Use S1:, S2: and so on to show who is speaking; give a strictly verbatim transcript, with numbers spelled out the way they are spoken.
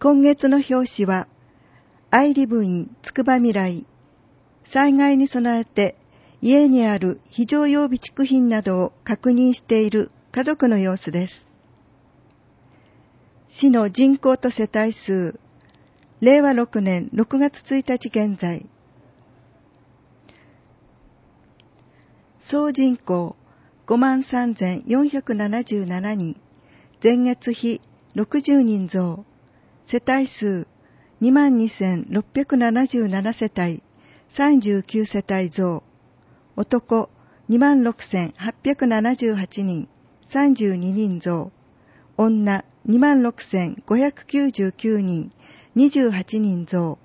S1: 今月の表紙は、愛理部員つくばみらい、災害に備えて家にある非常用備蓄品などを確認している家族の様子です。市の人口と世帯数、れいわろくねんろくがつついたち現在、総人口 ごまんさんぜんよんひゃくななじゅうななにん、前月比ろくじゅうにん増、世帯数 にまんにせんろっぴゃくななじゅうなな 世帯、さんじゅうきゅう世帯増、男 にまんろくせんはっぴゃくななじゅうはちにん、さんじゅうににん増、女 にまんろくせんごひゃくきゅうじゅうきゅうにん、にじゅうはちにん増、